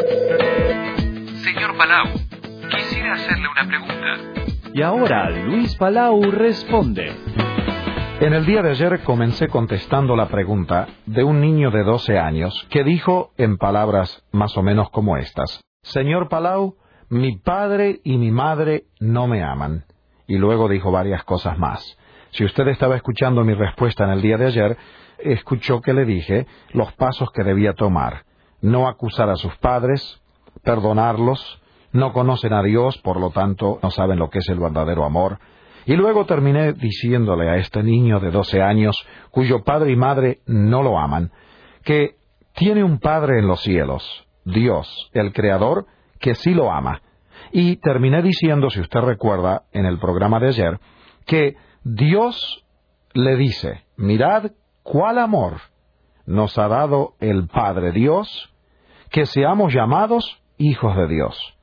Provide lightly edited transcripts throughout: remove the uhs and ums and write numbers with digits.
Señor Palau, quisiera hacerle una pregunta. Y ahora Luis Palau responde. En el día de ayer comencé contestando la pregunta de un niño de 12 años que dijo en palabras más o menos como estas: Señor Palau, mi padre y mi madre no me aman. Y luego dijo varias cosas más. Si usted estaba escuchando mi respuesta en el día de ayer, escuchó que le dije los pasos que debía tomar. No acusar a sus padres, perdonarlos, no conocen a Dios, por lo tanto no saben lo que es el verdadero amor. Y luego terminé diciéndole a este niño de 12 años, cuyo padre y madre no lo aman, que tiene un Padre en los cielos, Dios, el Creador, que sí lo ama. Y terminé diciendo, si usted recuerda, en el programa de ayer, que Dios le dice: mirad cuál amor nos ha dado el Padre Dios, que seamos llamados hijos de Dios.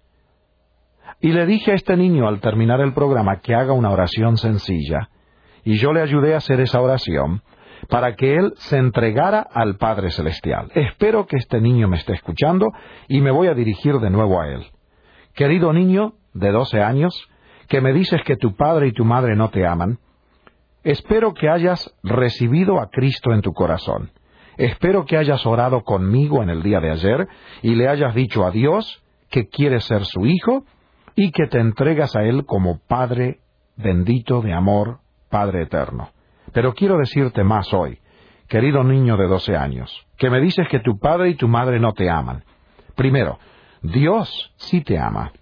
Y le dije a este niño al terminar el programa que haga una oración sencilla, y yo le ayudé a hacer esa oración para que él se entregara al Padre Celestial. Espero que este niño me esté escuchando y me voy a dirigir de nuevo a él. Querido niño de 12 años, que me dices que tu padre y tu madre no te aman, espero que hayas recibido a Cristo en tu corazón. Espero que hayas orado conmigo en el día de ayer y le hayas dicho a Dios que quieres ser su hijo y que te entregas a Él como Padre bendito de amor, Padre eterno. Pero quiero decirte más hoy, querido niño de 12 años, que me dices que tu padre y tu madre no te aman. Primero, Dios sí te ama.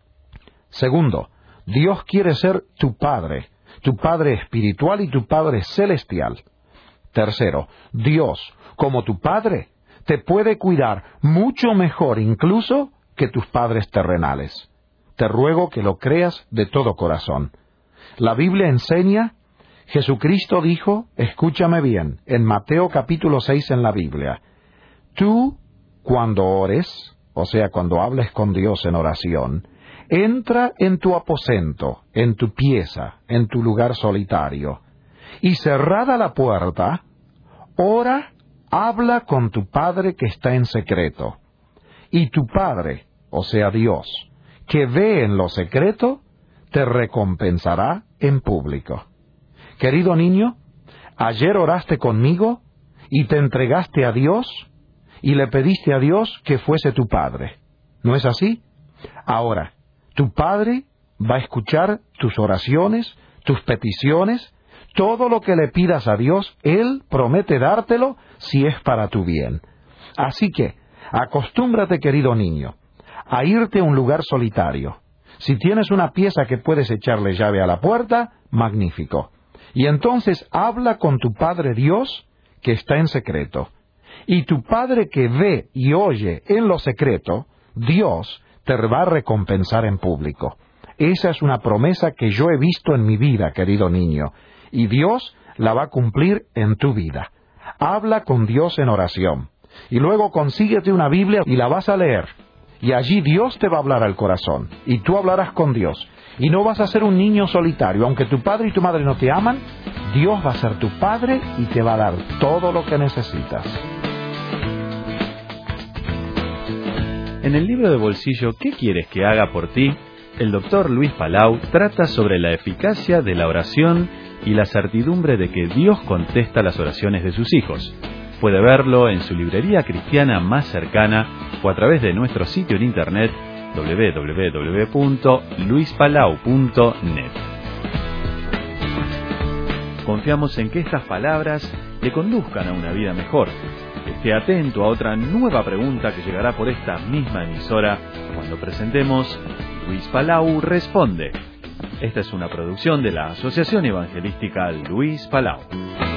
Segundo, Dios quiere ser tu Padre espiritual y tu Padre celestial. Tercero, Dios, como tu Padre, te puede cuidar mucho mejor incluso que tus padres terrenales. Te ruego que lo creas de todo corazón. La Biblia enseña, Jesucristo dijo, escúchame bien, en Mateo capítulo 6 en la Biblia: tú, cuando ores, o sea, cuando hables con Dios en oración, entra en tu aposento, en tu pieza, en tu lugar solitario, y cerrada la puerta, ora, habla con tu Padre que está en secreto. Y tu Padre, o sea Dios, que ve en lo secreto, te recompensará en público. Querido niño, ayer oraste conmigo y te entregaste a Dios y le pediste a Dios que fuese tu Padre. ¿No es así? Ahora, tu Padre va a escuchar tus oraciones, tus peticiones, todo lo que le pidas a Dios, Él promete dártelo si es para tu bien. Así que, acostúmbrate, querido niño, a irte a un lugar solitario. Si tienes una pieza que puedes echarle llave a la puerta, magnífico. Y entonces habla con tu Padre Dios que está en secreto. Y tu Padre que ve y oye en lo secreto, Dios te va a recompensar en público. Esa es una promesa que yo he visto en mi vida, querido niño, y Dios la va a cumplir en tu vida. Habla con Dios en oración, y luego consíguete una Biblia y la vas a leer, y allí Dios te va a hablar al corazón, y tú hablarás con Dios, y no vas a ser un niño solitario. Aunque tu padre y tu madre no te aman, Dios va a ser tu Padre y te va a dar todo lo que necesitas. En el libro de bolsillo ¿Qué quieres que haga por ti?, el doctor Luis Palau trata sobre la eficacia de la oración y la certidumbre de que Dios contesta las oraciones de sus hijos. Puede verlo en su librería cristiana más cercana o a través de nuestro sitio en internet www.luispalau.net. Confiamos en que estas palabras le conduzcan a una vida mejor. Esté atento a otra nueva pregunta que llegará por esta misma emisora cuando presentemos Luis Palau Responde. Esta es una producción de la Asociación Evangelística Luis Palau.